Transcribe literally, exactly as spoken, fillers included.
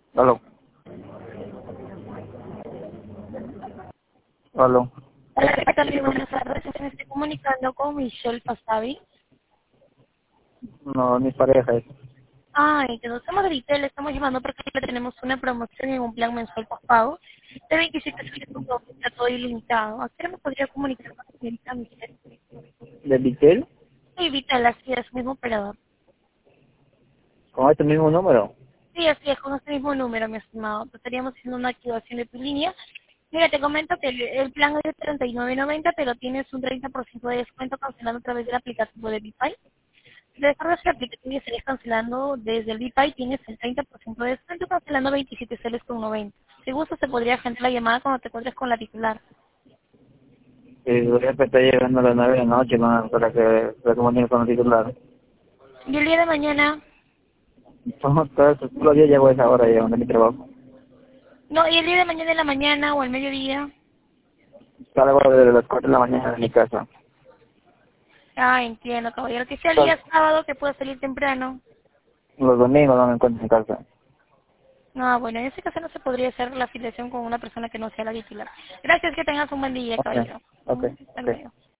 Aló. Aló. Hola, ¿qué tal? Buenas tardes. Me estoy comunicando con Michelle Pastavi. No, mi pareja es. Ay, que nos estamos de Vitel, le estamos llamando porque tenemos una promoción en un plan mensual postpago de veintisiete soles con todo, está todo ilimitado. ¿A qué hora me podría comunicar con la señorita Michelle? ¿De Vitel? Sí, Vitel, así es, mismo operador. ¿Con este mismo número? Sí, así es, con este mismo número, mi estimado. Te estaríamos haciendo una activación de tu línea. Mira, te comento que el, el plan es de treinta y nueve noventa, pero tienes un treinta por ciento de descuento cancelando a través del aplicativo de Bipay. Si descargas el aplicativo y estarías cancelando desde el Bipay, tienes el treinta por ciento de descuento cancelando veintisiete soles con noventa. Si gustas, te podría agendar la llamada cuando te encuentres con la titular. Sí, voy a estar llegando a las nueve de la noche ma, para que se comunique con el titular. Y el día de mañana, Somos todos, todos los días llego a esa hora ya, donde mi trabajo. no, y el día de mañana en la mañana o al mediodía. Salgo desde las cuatro de la mañana de mi casa. Ah, entiendo, caballero. Que sea el Sal- día sábado que pueda salir temprano. Los domingos no me encuentro en casa. No, bueno, en ese caso no se podría hacer la afiliación con una persona que no sea la titular. Gracias, que tengas un buen día, Ok, caballero. ok, Mm, Hasta ok. luego.